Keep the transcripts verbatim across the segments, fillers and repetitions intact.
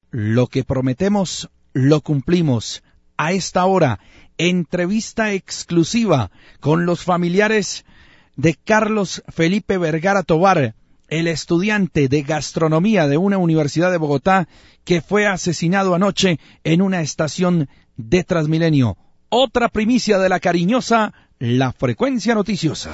Lo que prometemos, lo cumplimos. A esta hora, entrevista exclusiva con los familiares de Carlos Felipe Vergara Tovar, el estudiante de gastronomía de una universidad de Bogotá que fue asesinado anoche en una estación de Transmilenio. Otra primicia de la cariñosa, La Frecuencia Noticiosa.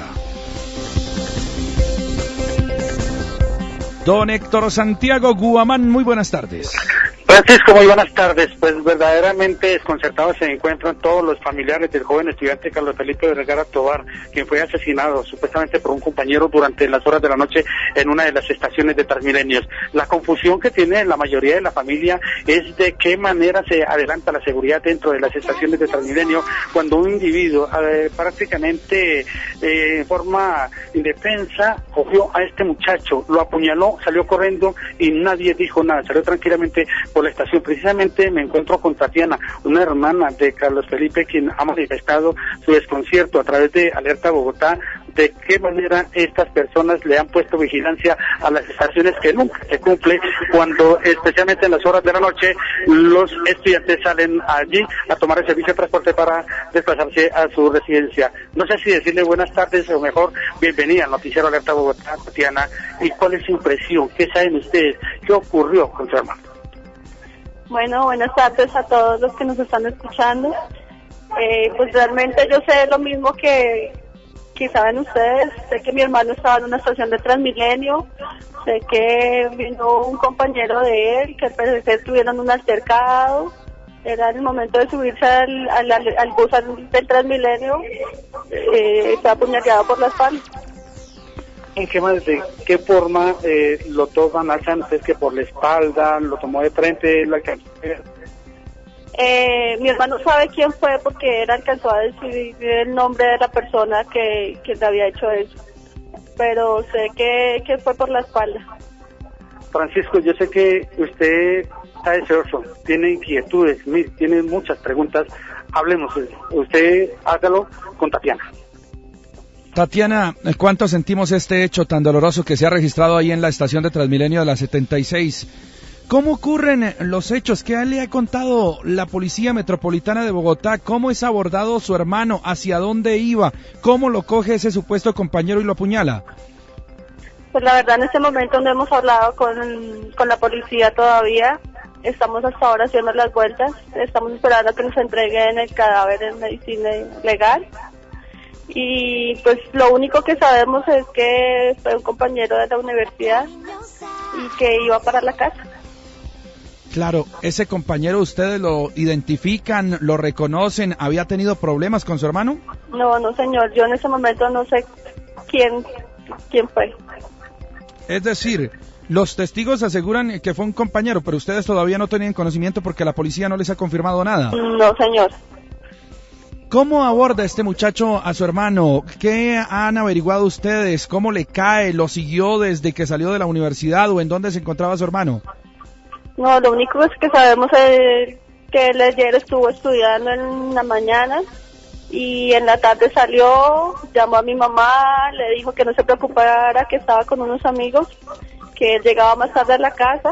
Don Héctor Santiago Guamán, muy buenas tardes. Francisco, muy buenas tardes. Pues verdaderamente desconcertados se encuentran todos los familiares del joven estudiante Carlos Felipe Vergara Tovar, quien fue asesinado supuestamente por un compañero durante las horas de la noche en una de las estaciones de Transmilenio. La confusión que tiene la mayoría de la familia es de qué manera se adelanta la seguridad dentro de las estaciones de Transmilenio cuando un individuo eh, prácticamente eh, en forma indefensa cogió a este muchacho, lo apuñaló, salió corriendo y nadie dijo nada, salió tranquilamente por la estación. Precisamente me encuentro con Tatiana, una hermana de Carlos Felipe, quien ha manifestado su desconcierto a través de Alerta Bogotá, de qué manera estas personas le han puesto vigilancia a las estaciones que nunca se cumple cuando, especialmente en las horas de la noche, los estudiantes salen allí a tomar el servicio de transporte para desplazarse a su residencia. No sé si decirle buenas tardes o mejor bienvenida al noticiero Alerta Bogotá, Tatiana, y cuál es su impresión, qué saben ustedes, qué ocurrió con su hermano. Bueno, buenas tardes a todos los que nos están escuchando. Eh, pues realmente yo sé lo mismo que, que saben ustedes. Sé que mi hermano estaba en una estación de Transmilenio. Sé que vino un compañero de él, que al parecer tuvieron un altercado. Era el momento de subirse al, al, al bus del Transmilenio. Eh, fue apuñaleado por la espalda. ¿En qué, más, de qué forma eh, lo toman? ¿Alzan ustedes que por la espalda? ¿Lo tomó de frente? ¿Lo alcanzó? Eh, mi hermano sabe quién fue porque él alcanzó a decir el nombre de la persona que, que le había hecho eso. Pero sé que, que fue por la espalda. Francisco, yo sé que usted está deseoso, tiene inquietudes, tiene muchas preguntas. Hablemos, usted hágalo con Tatiana. Tatiana, ¿cuánto sentimos este hecho tan doloroso que se ha registrado ahí en la estación de Transmilenio de la setenta y seis? ¿Cómo ocurren los hechos? ¿Qué le ha contado la Policía Metropolitana de Bogotá? ¿Cómo es abordado su hermano? ¿Hacia dónde iba? ¿Cómo lo coge ese supuesto compañero y lo apuñala? Pues la verdad en este momento no hemos hablado con, con la policía todavía. Estamos hasta ahora haciendo las vueltas. Estamos esperando a que nos entreguen el cadáver en medicina legal. Y pues lo único que sabemos es que fue un compañero de la universidad y que iba para la casa. Claro, ese compañero ustedes lo identifican, lo reconocen, ¿había tenido problemas con su hermano? No, no señor, yo en ese momento no sé quién, quién fue. Es decir, los testigos aseguran que fue un compañero, pero ustedes todavía no tenían conocimiento porque la policía no les ha confirmado nada. No señor. ¿Cómo aborda este muchacho a su hermano? ¿Qué han averiguado ustedes? ¿Cómo le cae? ¿Lo siguió desde que salió de la universidad o en dónde se encontraba su hermano? No, lo único es que sabemos es que él ayer estuvo estudiando en la mañana y en la tarde salió, llamó a mi mamá, le dijo que no se preocupara, que estaba con unos amigos, que él llegaba más tarde a la casa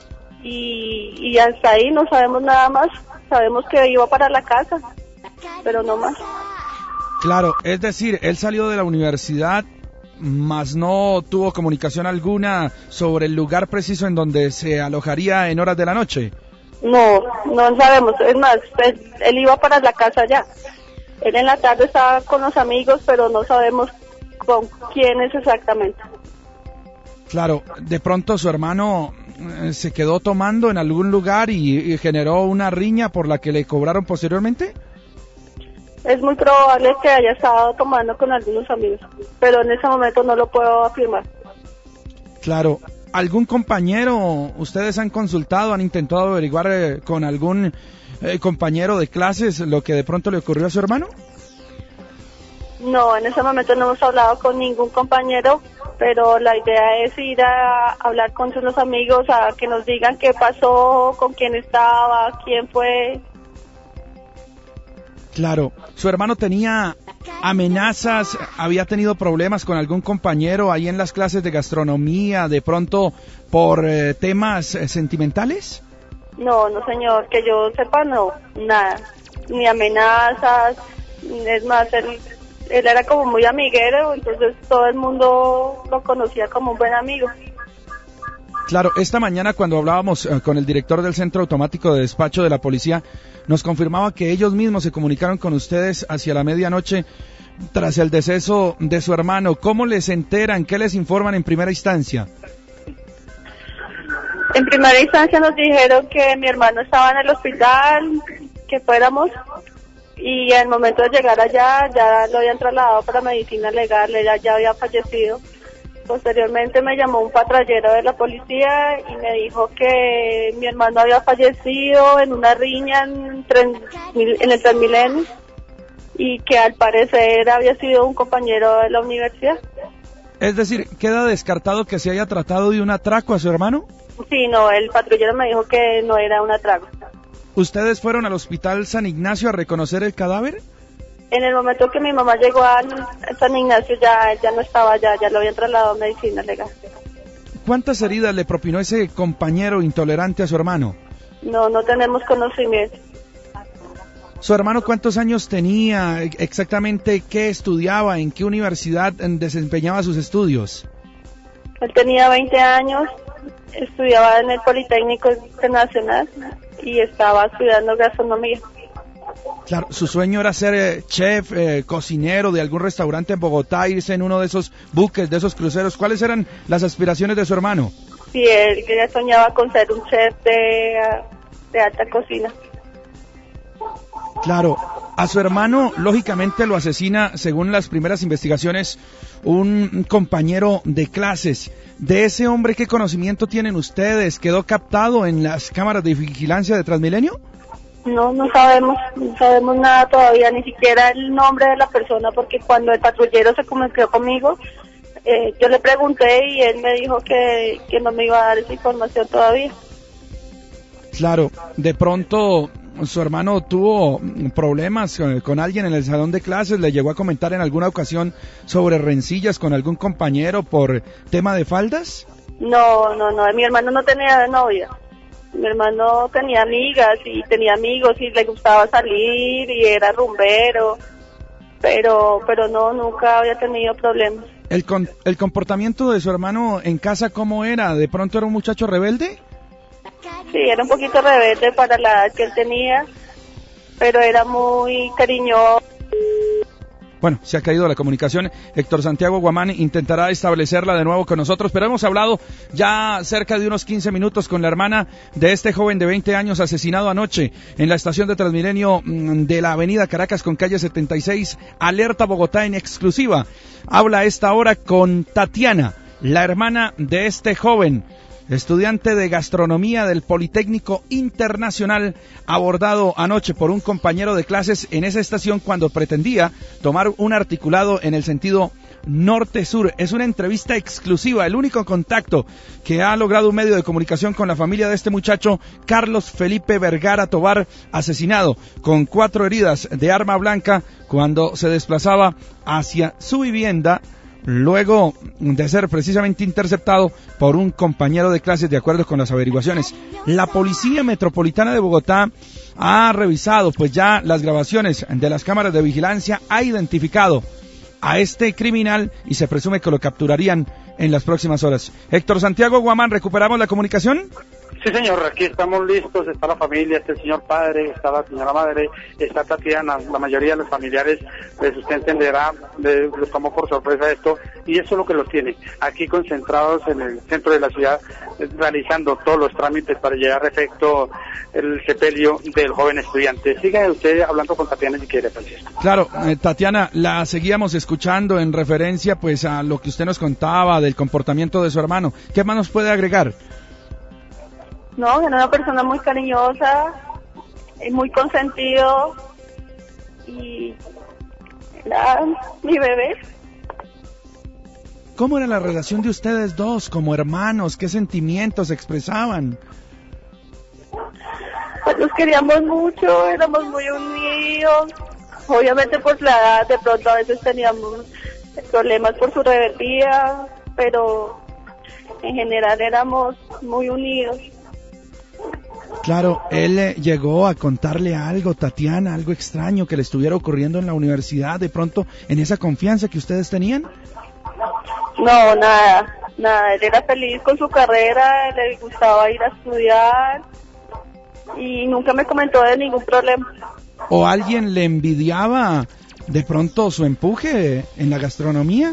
y, y hasta ahí no sabemos nada más. Sabemos que iba para la casa, pero no más. Claro, es decir, él salió de la universidad, mas no tuvo comunicación alguna sobre el lugar preciso en donde se alojaría en horas de la noche. No, no sabemos, es más, él, él iba para la casa ya. Él en la tarde estaba con los amigos, pero no sabemos con quiénes exactamente. Claro, de pronto su hermano eh, se quedó tomando en algún lugar y, y generó una riña por la que le cobraron posteriormente. Es muy probable que haya estado tomando con algunos amigos, pero en ese momento no lo puedo afirmar. Claro. ¿Algún compañero ustedes han consultado, han intentado averiguar eh, con algún eh, compañero de clases lo que de pronto le ocurrió a su hermano? No, en ese momento no hemos hablado con ningún compañero, pero la idea es ir a hablar con sus amigos, a que nos digan qué pasó, con quién estaba, quién fue. Claro, su hermano tenía amenazas, había tenido problemas con algún compañero ahí en las clases de gastronomía, de pronto por eh, temas eh, sentimentales. No, no señor, que yo sepa no, nada, ni amenazas, es más, él, él era como muy amiguero, entonces todo el mundo lo conocía como un buen amigo. Claro, esta mañana cuando hablábamos eh, con el director del Centro Automático de Despacho de la Policía, nos confirmaba que ellos mismos se comunicaron con ustedes hacia la medianoche tras el deceso de su hermano. ¿Cómo les enteran? ¿Qué les informan en primera instancia? En primera instancia nos dijeron que mi hermano estaba en el hospital, que fuéramos, y al momento de llegar allá ya lo habían trasladado para medicina legal, ella ya había fallecido. Posteriormente me llamó un patrullero de la policía y me dijo que mi hermano había fallecido en una riña en, en el Transmilenio y que al parecer había sido un compañero de la universidad. Es decir, ¿queda descartado que se haya tratado de un atraco a su hermano? Sí, no, el patrullero me dijo que no era un atraco. ¿Ustedes fueron al Hospital San Ignacio a reconocer el cadáver? En el momento que mi mamá llegó a San Ignacio ya, ya no estaba allá, ya lo habían trasladado a medicina legal. ¿Cuántas heridas le propinó ese compañero intolerante a su hermano? No, no tenemos conocimiento. ¿Su hermano cuántos años tenía? Exactamente qué estudiaba, en qué universidad desempeñaba sus estudios. Él tenía veinte años, estudiaba en el Politécnico Internacional y estaba estudiando gastronomía. Claro, su sueño era ser eh, chef, eh, cocinero de algún restaurante en Bogotá, irse en uno de esos buques, de esos cruceros. ¿Cuáles eran las aspiraciones de su hermano? Sí, él que soñaba con ser un chef de, de alta cocina. Claro, a su hermano lógicamente lo asesina, según las primeras investigaciones, un compañero de clases. ¿De ese hombre qué conocimiento tienen ustedes? ¿Quedó captado en las cámaras de vigilancia de Transmilenio? No, no sabemos, no sabemos nada todavía, ni siquiera el nombre de la persona, porque cuando el patrullero se comunicó conmigo, eh, yo le pregunté y él me dijo que, que no me iba a dar esa información todavía. Claro, de pronto su hermano tuvo problemas con, con alguien en el salón de clases, le llegó a comentar en alguna ocasión sobre rencillas con algún compañero por tema de faldas. No, no, no, mi hermano no tenía novia. Mi hermano tenía amigas y tenía amigos y le gustaba salir y era rumbero, pero pero no, nunca había tenido problemas. ¿El, con, el comportamiento de su hermano en casa cómo era? ¿De pronto era un muchacho rebelde? Sí, era un poquito rebelde para la edad que él tenía, pero era muy cariñoso. Bueno, se ha caído la comunicación. Héctor Santiago Guamán intentará establecerla de nuevo con nosotros, pero hemos hablado ya cerca de unos quince minutos con la hermana de este joven de veinte años asesinado anoche en la estación de Transmilenio de la avenida Caracas con calle setenta y seis. Alerta Bogotá en exclusiva. Habla a esta hora con Tatiana, la hermana de este joven, estudiante de gastronomía del Politécnico Internacional, abordado anoche por un compañero de clases en esa estación cuando pretendía tomar un articulado en el sentido norte-sur. Es una entrevista exclusiva, el único contacto que ha logrado un medio de comunicación con la familia de este muchacho, Carlos Felipe Vergara Tovar, asesinado con cuatro heridas de arma blanca cuando se desplazaba hacia su vivienda, luego de ser precisamente interceptado por un compañero de clases, de acuerdo con las averiguaciones. La Policía Metropolitana de Bogotá ha revisado pues ya las grabaciones de las cámaras de vigilancia, ha identificado a este criminal y se presume que lo capturarían en las próximas horas. Héctor Santiago Guamán, ¿recuperamos la comunicación? Sí, señor, aquí estamos listos, está la familia, está el señor padre, está la señora madre, está Tatiana, la mayoría de los familiares, pues usted entenderá, de, los tomó por sorpresa esto, y eso es lo que los tiene, aquí concentrados en el centro de la ciudad, realizando todos los trámites para llevar a efecto el sepelio del joven estudiante. Siga usted hablando con Tatiana si quiere, Francisco. Claro, eh, Tatiana, la seguíamos escuchando en referencia pues a lo que usted nos contaba del comportamiento de su hermano. ¿Qué más nos puede agregar? No, era una persona muy cariñosa, muy consentido y era mi bebé. ¿Cómo era la relación de ustedes dos como hermanos? ¿Qué sentimientos expresaban? Pues nos queríamos mucho, éramos muy unidos. Obviamente por la edad de pronto a veces teníamos problemas por su rebeldía, pero en general éramos muy unidos. Claro, él eh, llegó a contarle algo, Tatiana, algo extraño que le estuviera ocurriendo en la universidad, de pronto, en esa confianza que ustedes tenían. No, nada, nada, él era feliz con su carrera, le gustaba ir a estudiar y nunca me comentó de ningún problema. ¿O alguien le envidiaba de pronto su empuje en la gastronomía?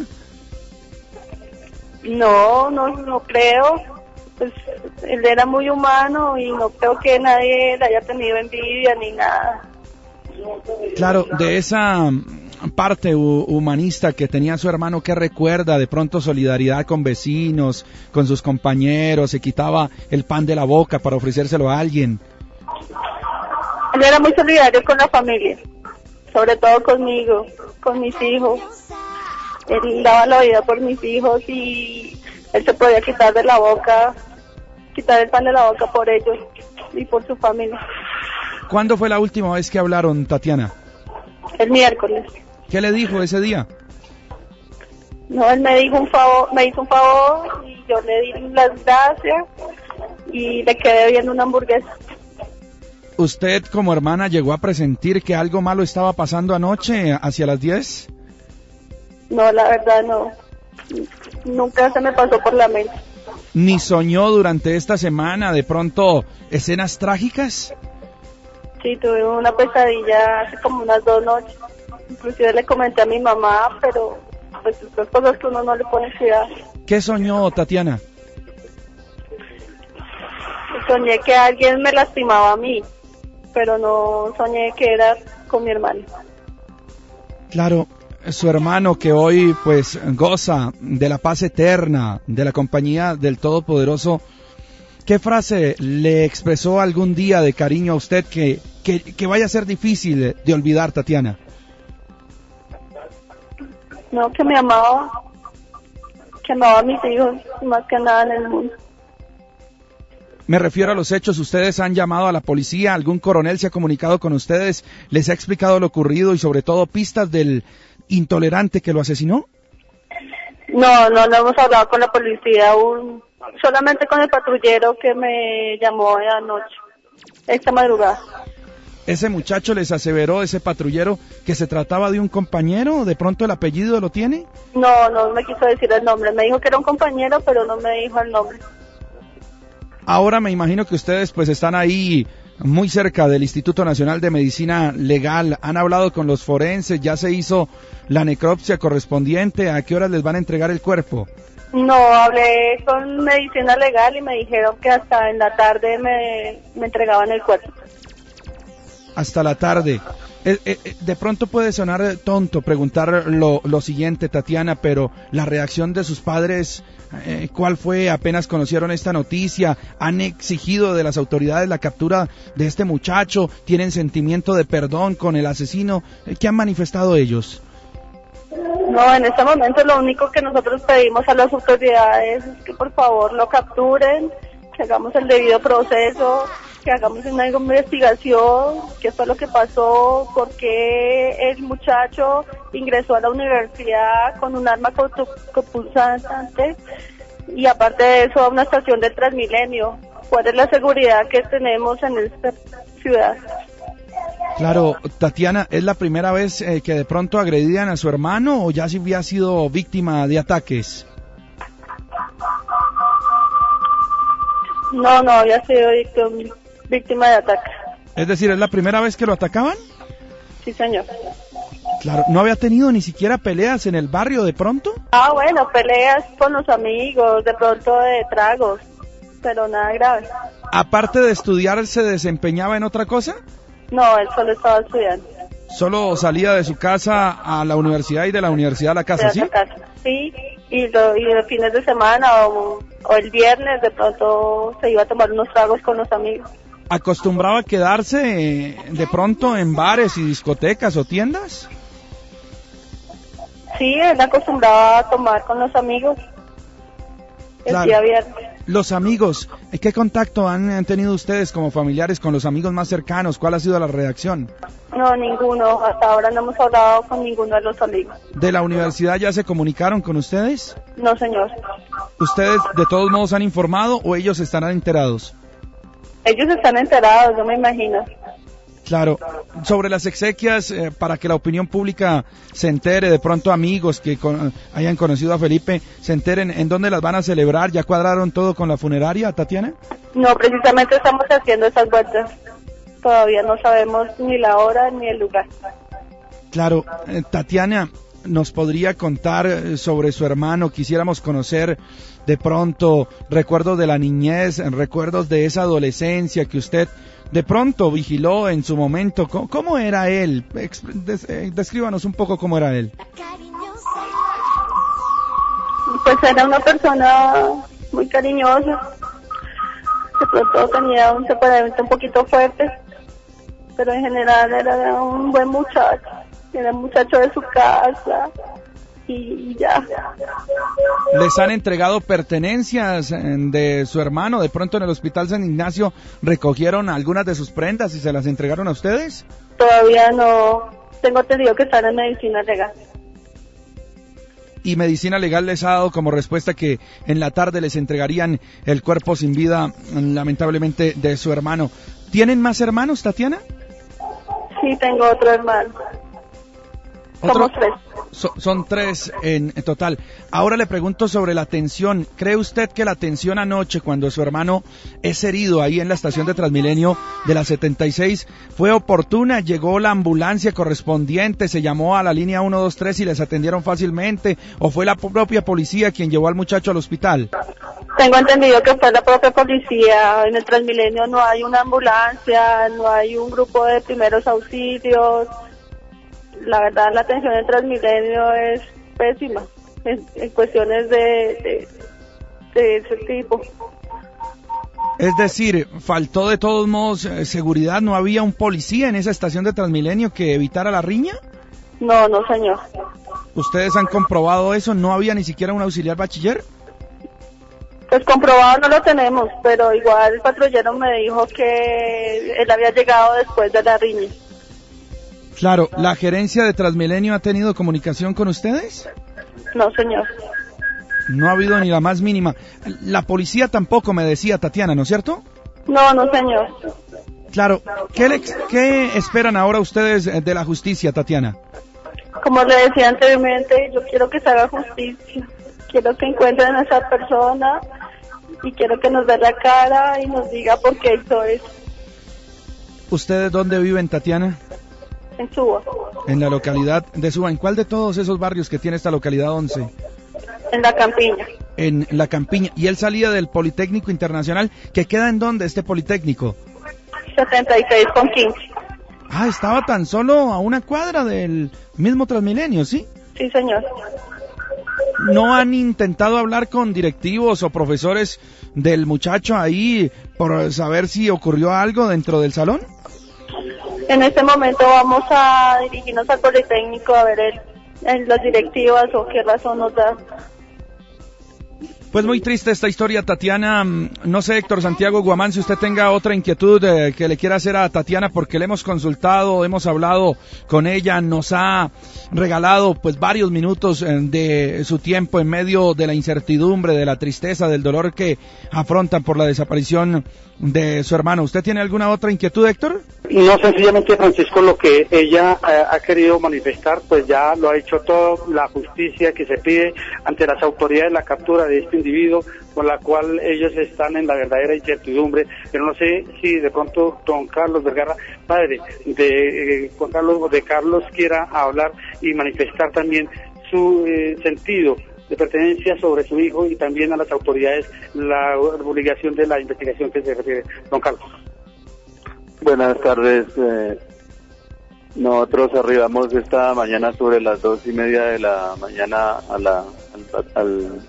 No, no, no creo. Pues él era muy humano y no creo que nadie le haya tenido envidia ni nada. Claro, de esa parte humanista que tenía su hermano, ¿qué recuerda? De pronto solidaridad con vecinos, con sus compañeros, se quitaba el pan de la boca para ofrecérselo a alguien. Él era muy solidario con la familia, sobre todo conmigo, con mis hijos. Él daba la vida por mis hijos y él se podía quitar de la boca, quitar el pan de la boca por ellos y por su familia. ¿Cuándo fue la última vez que hablaron, Tatiana? El miércoles. ¿Qué le dijo ese día? No, él me dijo un favor, me hizo un favor y yo le di las gracias y le quedé viendo una hamburguesa. ¿Usted como hermana llegó a presentir que algo malo estaba pasando anoche hacia las diez? No, la verdad no. Nunca se me pasó por la mente. ¿Ni soñó durante esta semana de pronto escenas trágicas? Sí, tuve una pesadilla hace como unas dos noches. Inclusive le comenté a mi mamá, pero pues son cosas que uno no le pone cuidado. ¿Qué soñó, Tatiana? Soñé que alguien me lastimaba a mí, pero no soñé que era con mi hermano. Claro, su hermano que hoy pues goza de la paz eterna, de la compañía del Todopoderoso. ¿Qué frase le expresó algún día de cariño a usted que, que, que vaya a ser difícil de olvidar, Tatiana? No, que me amaba, que amaba a mis hijos más que nada en el mundo. Me refiero a los hechos. ¿Ustedes han llamado a la policía? ¿Algún coronel se ha comunicado con ustedes? ¿Les ha explicado lo ocurrido y sobre todo pistas del intolerante que lo asesinó? No, no, no hemos hablado con la policía aún, solamente con el patrullero que me llamó anoche, esta madrugada. ¿Ese muchacho les aseveró, ese patrullero, que se trataba de un compañero? ¿De pronto el apellido lo tiene? No, no me quiso decir el nombre, me dijo que era un compañero, pero no me dijo el nombre. Ahora me imagino que ustedes pues están ahí muy cerca del Instituto Nacional de Medicina Legal. ¿Han hablado con los forenses? ¿Ya se hizo la necropsia correspondiente? ¿A qué horas les van a entregar el cuerpo? No, hablé con Medicina Legal y me dijeron que hasta en la tarde me, me entregaban el cuerpo. Hasta la tarde. Eh, eh, de pronto puede sonar tonto preguntar lo, lo siguiente, Tatiana, pero la reacción de sus padres, eh, ¿cuál fue? ¿Apenas conocieron esta noticia? ¿Han exigido de las autoridades la captura de este muchacho? ¿Tienen sentimiento de perdón con el asesino? ¿Qué han manifestado ellos? No, en este momento lo único que nosotros pedimos a las autoridades es que por favor lo capturen, que hagamos el debido proceso, que hagamos una investigación, qué fue lo que pasó, por qué el muchacho ingresó a la universidad con un arma cortopunzante y aparte de eso a una estación del Transmilenio. ¿Cuál es la seguridad que tenemos en esta ciudad? Claro, Tatiana, ¿es la primera vez eh, que de pronto agredían a su hermano o ya sí había sido víctima de ataques? No, no, había sido víctima, víctima de ataque. Es decir, ¿es la primera vez que lo atacaban? Sí, señor. Claro, ¿no había tenido ni siquiera peleas en el barrio de pronto? Ah, bueno, peleas con los amigos, de pronto de tragos, pero nada grave. Aparte de estudiar, ¿se desempeñaba en otra cosa? No, él solo estaba estudiando. ¿Solo salía de su casa a la universidad y de la universidad a la casa, sí? La casa. Sí, y, lo, y los fines de semana o, o el viernes de pronto se iba a tomar unos tragos con los amigos. ¿Acostumbraba a quedarse eh, de pronto en bares y discotecas o tiendas? Sí, él acostumbraba a tomar con los amigos el claro. día viernes. Los amigos, ¿qué contacto han, han tenido ustedes como familiares con los amigos más cercanos? ¿Cuál ha sido la reacción? No, ninguno. Hasta ahora no hemos hablado con ninguno de los amigos. ¿De la universidad ya se comunicaron con ustedes? No, señor. ¿Ustedes de todos modos han informado o ellos estarán enterados? Ellos están enterados, yo me imagino. Claro, sobre las exequias, eh, para que la opinión pública se entere, de pronto amigos que con, hayan conocido a Felipe, se enteren en dónde las van a celebrar. ¿Ya cuadraron todo con la funeraria, Tatiana? No, precisamente estamos haciendo esas vueltas. Todavía no sabemos ni la hora ni el lugar. Claro, eh, Tatiana, ¿nos podría contar sobre su hermano? Quisiéramos conocer de pronto recuerdos de la niñez, recuerdos de esa adolescencia que usted de pronto vigiló en su momento. ¿Cómo, cómo era él? Descríbanos un poco cómo era él. Pues era una persona muy cariñosa. De pronto tenía un temperamento un poquito fuerte, pero en general era un buen muchacho. Era un muchacho de su casa y ya. ¿Les han entregado pertenencias de su hermano? De pronto en el Hospital San Ignacio recogieron algunas de sus prendas y se las entregaron a ustedes. Todavía no. Tengo entendido que están en medicina legal. Y medicina legal les ha dado como respuesta que en la tarde les entregarían el cuerpo sin vida, lamentablemente, de su hermano. ¿Tienen más hermanos, Tatiana? Sí, tengo otro hermano. Somos tres. So, son tres en, en total. Ahora le pregunto sobre la atención. ¿Cree usted que la atención anoche, cuando su hermano es herido ahí en la estación de Transmilenio de la setenta y seis, fue oportuna? ¿Llegó la ambulancia correspondiente? ¿Se llamó a la línea uno dos tres y les atendieron fácilmente? ¿O fue la propia policía quien llevó al muchacho al hospital? Tengo entendido que fue la propia policía. En el Transmilenio no hay una ambulancia, no hay un grupo de primeros auxilios. La verdad, la atención en Transmilenio es pésima en, en cuestiones de, de, de ese tipo. Es decir, faltó de todos modos eh, seguridad. ¿No había un policía en esa estación de Transmilenio que evitara la riña? No, no, señor. ¿Ustedes han comprobado eso? ¿No había ni siquiera un auxiliar bachiller? Pues comprobado no lo tenemos, pero igual el patrullero me dijo que él había llegado después de la riña. Claro, ¿la gerencia de Transmilenio ha tenido comunicación con ustedes? No, señor. No ha habido ni la más mínima. La policía tampoco, me decía Tatiana, ¿no es cierto? No, no, señor. Claro, ¿qué, le, qué esperan ahora ustedes de la justicia, Tatiana? Como le decía anteriormente, yo quiero que se haga justicia. Quiero que encuentren a esa persona y quiero que nos dé la cara y nos diga por qué hizo eso. ¿Ustedes dónde viven, Tatiana? En Suba. En la localidad de Suba. ¿En cuál de todos esos barrios que tiene esta localidad once? En La Campiña. En La Campiña. ¿Y él salía del Politécnico Internacional? ¿Que queda en dónde este Politécnico? setenta y seis con quince. Ah, estaba tan solo a una cuadra del mismo Transmilenio, ¿sí? Sí, señor. ¿No han intentado hablar con directivos o profesores del muchacho ahí por saber si ocurrió algo dentro del salón? En este momento vamos a dirigirnos al Politécnico a ver el, el, las directivas o qué razón nos da. Pues muy triste esta historia, Tatiana. No sé, Héctor Santiago Guamán, si usted tenga otra inquietud eh, que le quiera hacer a Tatiana, porque le hemos consultado, hemos hablado con ella, nos ha regalado pues varios minutos eh, de su tiempo en medio de la incertidumbre, de la tristeza, del dolor que afrontan por la desaparición de su hermano. ¿Usted tiene alguna otra inquietud, Héctor? No, sencillamente, Francisco, lo que ella eh, ha querido manifestar, pues ya lo ha hecho todo, la justicia que se pide ante las autoridades, la captura de este individuo, con la cual ellos están en la verdadera incertidumbre. Pero no sé si de pronto don Carlos Vergara, padre de eh, Juan Carlos, de Carlos, quiera hablar y manifestar también su eh, sentido de pertenencia sobre su hijo y también a las autoridades la obligación de la investigación que se refiere. Don Carlos. Buenas tardes. Eh, nosotros arribamos esta mañana sobre las dos y media de la mañana a la, al, al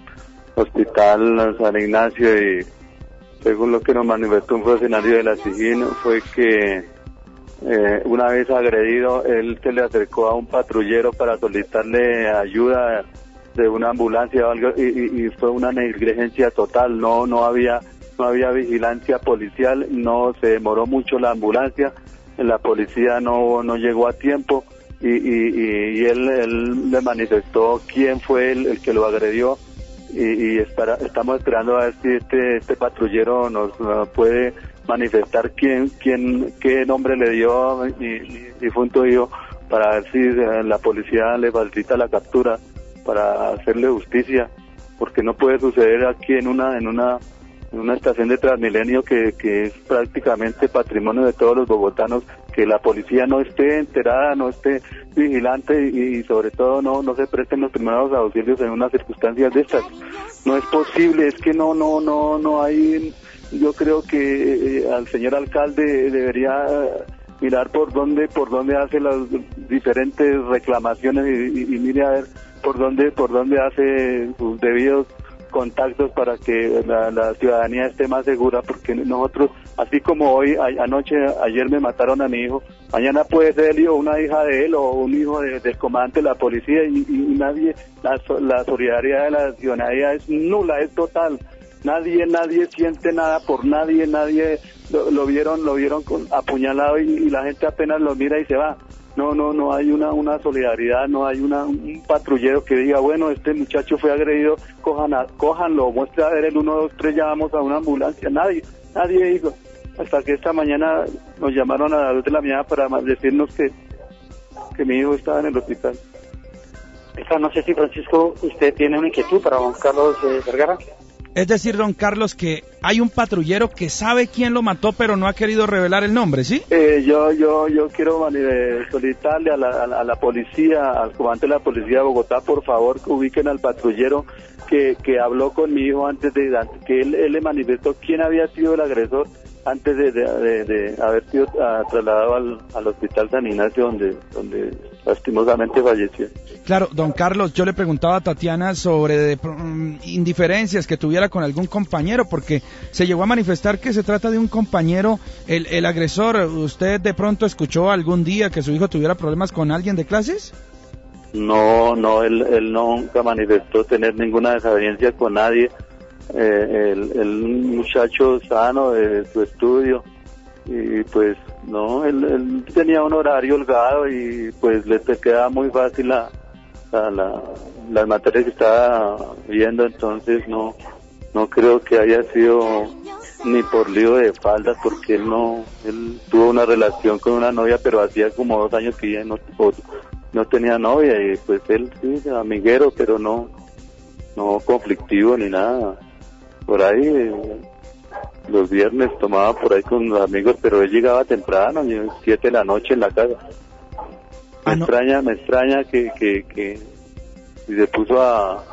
hospital San Ignacio y según lo que nos manifestó un funcionario de la SIGIN fue que eh, una vez agredido él se le acercó a un patrullero para solicitarle ayuda de una ambulancia o algo y, y, y fue una negligencia total. No no había no había vigilancia policial, no se demoró mucho la ambulancia, la policía no no llegó a tiempo y, y, y él, él le manifestó quién fue el, el que lo agredió y, y espera, estamos esperando a ver si este este patrullero nos uh, puede manifestar quién, quién, qué nombre le dio a mi, mi difunto hijo, para ver si la policía le facilita la captura, para hacerle justicia, porque no puede suceder aquí en una, en una, en una estación de Transmilenio que, que es prácticamente patrimonio de todos los bogotanos, que la policía no esté enterada, no esté vigilante y, y sobre todo no, no se presten los primeros auxilios en unas circunstancias de estas. No es posible, es que no, no, no, no hay. Yo creo que eh, al señor alcalde debería mirar por dónde, por dónde hace las diferentes reclamaciones y, y, y mire a ver por dónde, por dónde hace sus debidos contactos para que la, la ciudadanía esté más segura, porque nosotros, así como hoy, a, anoche, ayer me mataron a mi hijo, mañana puede ser él o una hija de él o un hijo de, del comandante de la policía y, y nadie, la, la solidaridad de la ciudadanía es nula, es total. Nadie, nadie siente nada por nadie, nadie lo, lo vieron, lo vieron con, apuñalado y, y la gente apenas lo mira y se va. No, no, no hay una, una solidaridad, no hay una, un patrullero que diga, bueno, este muchacho fue agredido, cojan a, cójanlo, muestre a ver el uno, dos, tres, llamamos a una ambulancia. Nadie, nadie dijo. Hasta que esta mañana nos llamaron a las dos de la mañana para decirnos que, que mi hijo estaba en el hospital. Esta, no sé si Francisco, usted tiene una inquietud para Juan Carlos eh, Vergara. Es decir, don Carlos, que hay un patrullero que sabe quién lo mató, pero no ha querido revelar el nombre, ¿sí? Eh, yo yo yo quiero eh, solicitarle a la, a, la, a la policía, al comandante de la policía de Bogotá, por favor, que ubiquen al patrullero que, que habló con mi hijo antes de, que él, él le manifestó quién había sido el agresor antes de, de, de, de haber sido uh, trasladado al, al hospital San Ignacio, donde, donde lastimosamente falleció. Claro, don Carlos, yo le preguntaba a Tatiana sobre de, um, indiferencias que tuviera con algún compañero, porque se llegó a manifestar que se trata de un compañero, el, el agresor. ¿Usted de pronto escuchó algún día que su hijo tuviera problemas con alguien de clases? No, no, él, él nunca manifestó tener ninguna desaveniencia con nadie. Eh, el, el muchacho sano de su estudio y pues no, él, él tenía un horario holgado y pues le quedaba muy fácil la, la, la, las materias que estaba viendo, entonces no no creo que haya sido ni por lío de faldas, porque él no, él tuvo una relación con una novia, pero hacía como dos años que ya no, no tenía novia y pues él sí, amiguero, pero no, no conflictivo ni nada. Por ahí, eh, los viernes tomaba por ahí con los amigos, pero él llegaba temprano, siete de la noche en la casa. Me ah, no. extraña, me extraña que, que, que y se puso a, a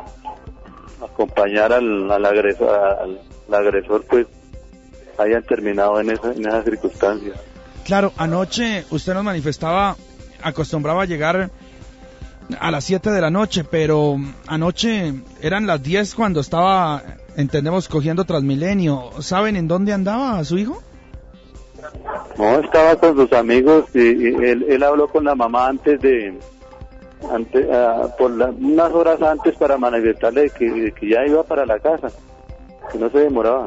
acompañar al, al, agresor, al, al agresor, pues hayan terminado en esa, en esas circunstancias. Claro, anoche usted nos manifestaba, acostumbraba a llegar a las siete de la noche, pero anoche eran las diez cuando estaba, entendemos, cogiendo Transmilenio. ¿Saben en dónde andaba su hijo? No, estaba con sus amigos y, y él, él habló con la mamá antes de, antes, uh, por la, unas horas antes para manifestarle que, que ya iba para la casa, que no se demoraba.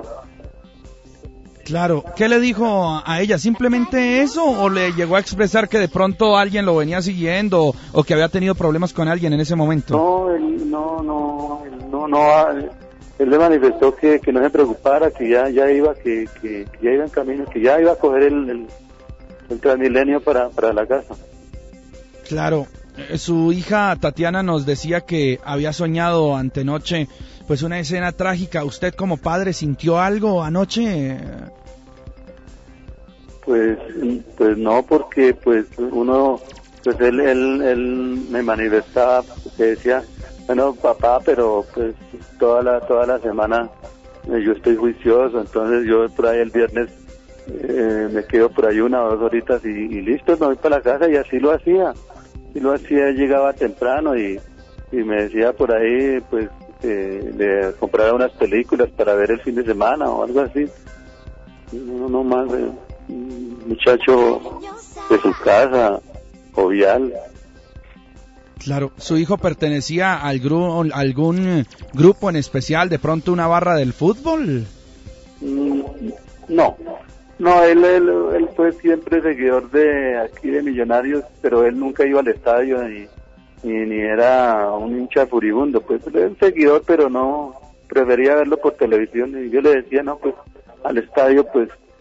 Claro, ¿qué le dijo a ella? ¿Simplemente eso o le llegó a expresar que de pronto alguien lo venía siguiendo o que había tenido problemas con alguien en ese momento? No, él, no, no, él, no, no, él le manifestó que, que no se preocupara, que ya ya iba, que, que, que ya iba en camino, que ya iba a coger el, el, el Transmilenio para, para la casa. Claro, su hija Tatiana nos decía que había soñado antenoche pues una escena trágica. ¿Usted como padre sintió algo anoche? Pues pues no, porque pues uno, pues él él, él me manifestaba, que decía, bueno papá, pero pues toda la toda la semana eh, yo estoy juicioso, entonces yo por ahí el viernes eh, me quedo por ahí una o dos horitas y, y listo, me voy para la casa, y así lo hacía, y lo hacía, llegaba temprano y, y me decía por ahí pues Eh, le comprara unas películas para ver el fin de semana o algo así. No, no más, eh, un muchacho de su casa, jovial. Claro, ¿su hijo pertenecía al gru- algún grupo en especial, de pronto una barra del fútbol? Mm, no, no, él, él, él fue siempre seguidor de aquí de Millonarios, pero él nunca iba al estadio ni Ni, ni era un hincha furibundo, pues era un seguidor, pero no, prefería verlo por televisión, y yo le decía, no, pues al estadio, pues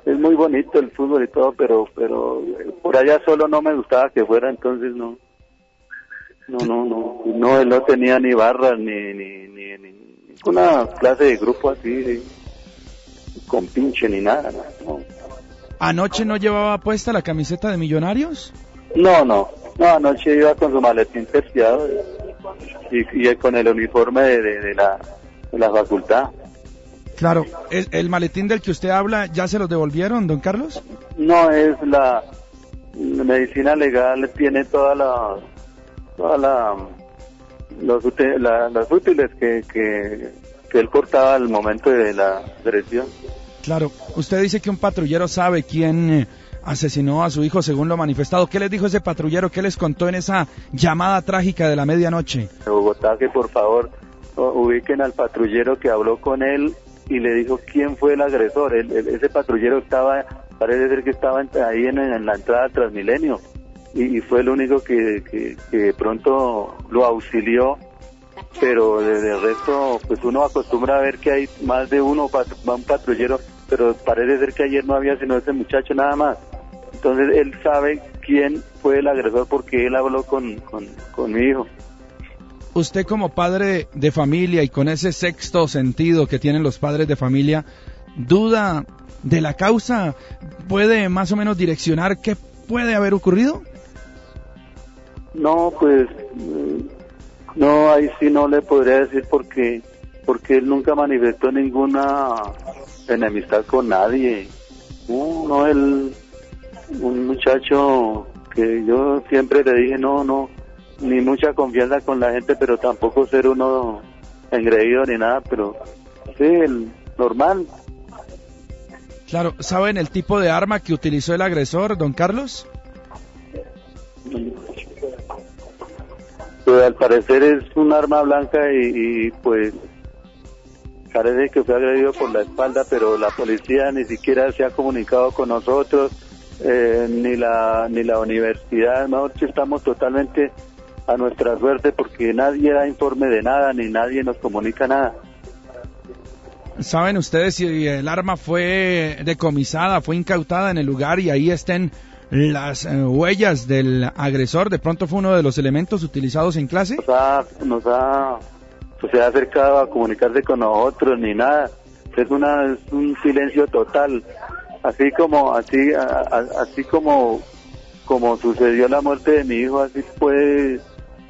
es muy bonito el fútbol y todo, pero pero por allá solo no me gustaba que fuera, entonces no. No, no, no, no, él no tenía ni barras, ni, ni, ni, ni ninguna clase de grupo así, de, con pinche ni nada, no. ¿Anoche no llevaba puesta la camiseta de Millonarios? No, no, no, anoche iba con su maletín terciado y, y con el uniforme de, de, de, la, de la facultad. Claro, ¿el, el maletín del que usted habla ya se los devolvieron, don Carlos? No, es la, la medicina legal, tiene toda la... todas la, los, la, las útiles que, que, que él portaba al momento de la agresión. Claro, usted dice que un patrullero sabe quién asesinó a su hijo según lo manifestado. ¿Qué les dijo ese patrullero? ¿Qué les contó en esa llamada trágica de la medianoche? De Bogotá, que por favor ubiquen al patrullero que habló con él y le dijo quién fue el agresor. El, el, ese patrullero estaba, parece ser que estaba ahí en, en la entrada de Transmilenio. Y, y fue el único que, que, que de pronto lo auxilió, pero de, de resto, pues uno acostumbra a ver que hay más de uno, pat, un patrullero, pero parece ser que ayer no había sino ese muchacho nada más. Entonces él sabe quién fue el agresor porque él habló con, con, con mi hijo. Usted como padre de familia y con ese sexto sentido que tienen los padres de familia, ¿duda de la causa? ¿Puede más o menos direccionar qué puede haber ocurrido? No, pues, no, ahí sí no le podría decir porque, porque él nunca manifestó ninguna enemistad con nadie. No, no, él, un muchacho que yo siempre le dije, no, no, ni mucha confianza con la gente, pero tampoco ser uno engreído ni nada, pero sí, el normal. Claro, ¿saben el tipo de arma que utilizó el agresor, don Carlos? Pues al parecer es un arma blanca y, y pues parece que fue agredido por la espalda, pero la policía ni siquiera se ha comunicado con nosotros, eh, ni la ni la universidad. Nosotros estamos totalmente a nuestra suerte porque nadie da informe de nada, ni nadie nos comunica nada. ¿Saben ustedes si el arma fue decomisada, fue incautada en el lugar y ahí estén las eh, huellas del agresor? ¿De pronto fue uno de los elementos utilizados en clase? Nos ha, nos ha, pues se ha acercado a comunicarse con nosotros ni nada. Es una, es un silencio total. Así como, así, a, a, así como, como sucedió la muerte de mi hijo, así puede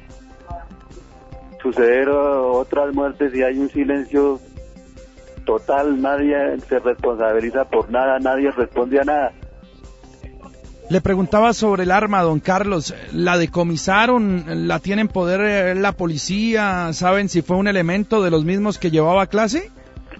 suceder otras muertes y hay un silencio total. Nadie se responsabiliza por nada, nadie responde a nada. Le preguntaba sobre el arma, don Carlos. ¿La decomisaron? ¿La tiene en poder la policía? ¿Saben si fue un elemento de los mismos que llevaba a clase?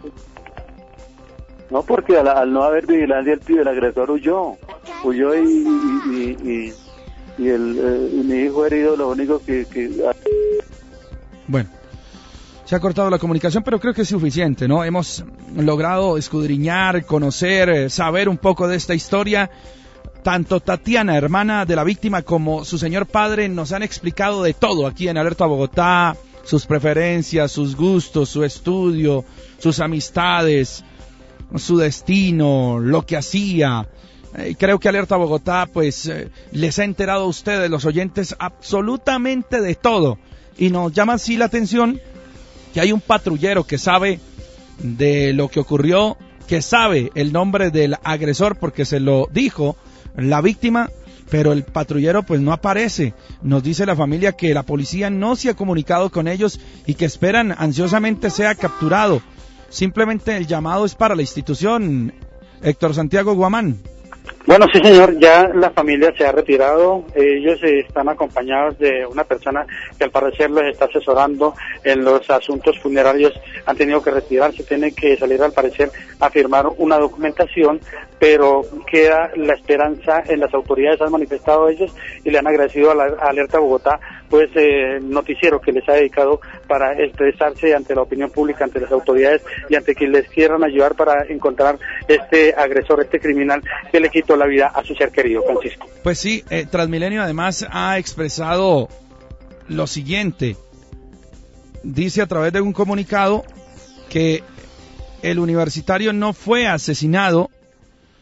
No, porque al, al no haber vigilancia, el, el agresor huyó. Huyó y, y, y, y, y, el, eh, y mi hijo herido, lo único que, que... Bueno, se ha cortado la comunicación, pero creo que es suficiente, ¿no? Hemos logrado escudriñar, conocer, saber un poco de esta historia. Tanto Tatiana, hermana de la víctima, como su señor padre nos han explicado de todo aquí en Alerta Bogotá, sus preferencias, sus gustos, su estudio, sus amistades, su destino, lo que hacía. Eh, creo que Alerta Bogotá pues eh, les ha enterado a ustedes, los oyentes, absolutamente de todo. Y nos llama así la atención que hay un patrullero que sabe de lo que ocurrió, que sabe el nombre del agresor porque se lo dijo la víctima, pero el patrullero pues no aparece. Nos dice la familia que la policía no se ha comunicado con ellos y que esperan ansiosamente sea capturado. Simplemente el llamado es para la institución. Héctor Santiago Guamán. Bueno, sí señor, ya la familia se ha retirado, ellos eh, están acompañados de una persona que al parecer les está asesorando en los asuntos funerarios, han tenido que retirarse, tienen que salir al parecer a firmar una documentación, pero queda la esperanza en las autoridades, han manifestado ellos y le han agradecido a la a Alerta Bogotá, pues eh, noticiero que les ha dedicado para expresarse ante la opinión pública, ante las autoridades y ante quienes les quieran ayudar para encontrar este agresor, este criminal que le quitó la vida a su ser querido, Francisco. Pues sí, eh, Transmilenio además ha expresado lo siguiente, dice a través de un comunicado que el universitario no fue asesinado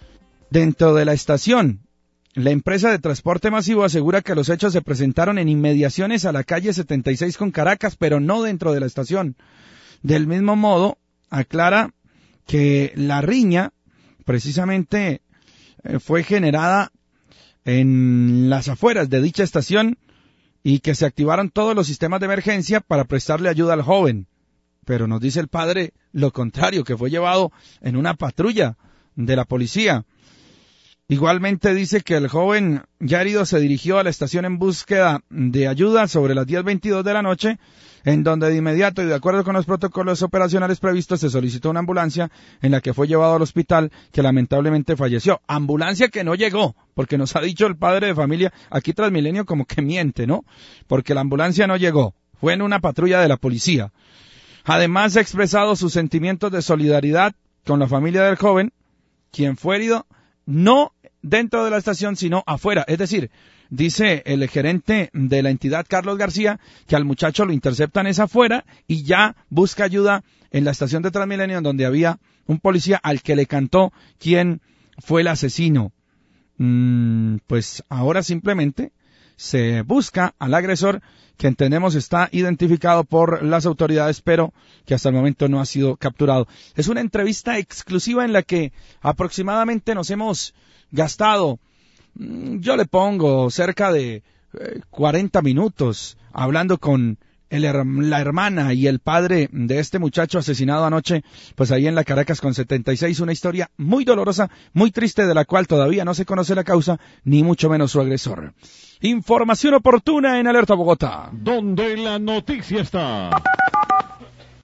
dentro de la estación. La empresa de transporte masivo asegura que los hechos se presentaron en inmediaciones a la calle setenta y seis con Caracas, pero no dentro de la estación. Del mismo modo, aclara que la riña precisamente eh, fue generada en las afueras de dicha estación y que se activaron todos los sistemas de emergencia para prestarle ayuda al joven. Pero nos dice el padre lo contrario, que fue llevado en una patrulla de la policía. Igualmente dice que el joven ya herido se dirigió a la estación en búsqueda de ayuda sobre las diez veintidós de la noche, en donde de inmediato y de acuerdo con los protocolos operacionales previstos se solicitó una ambulancia en la que fue llevado al hospital, que lamentablemente falleció. Ambulancia que no llegó, porque nos ha dicho el padre de familia, aquí Transmilenio como que miente, ¿no? Porque la ambulancia no llegó, fue en una patrulla de la policía. Además ha expresado sus sentimientos de solidaridad con la familia del joven, quien fue herido no dentro de la estación, sino afuera. Es decir, dice el gerente de la entidad, Carlos García, que al muchacho lo interceptan es afuera y ya busca ayuda en la estación de Transmilenio, donde había un policía al que le cantó quién fue el asesino. Mm, pues ahora simplemente se busca al agresor, que entendemos está identificado por las autoridades, pero que hasta el momento no ha sido capturado. Es una entrevista exclusiva en la que aproximadamente nos hemos gastado, yo le pongo cerca de eh, cuarenta minutos hablando con el, la hermana y el padre de este muchacho asesinado anoche, pues ahí en la Caracas con setenta y seis, una historia muy dolorosa, muy triste, de la cual todavía no se conoce la causa, ni mucho menos su agresor. Información oportuna en Alerta Bogotá, donde la noticia está.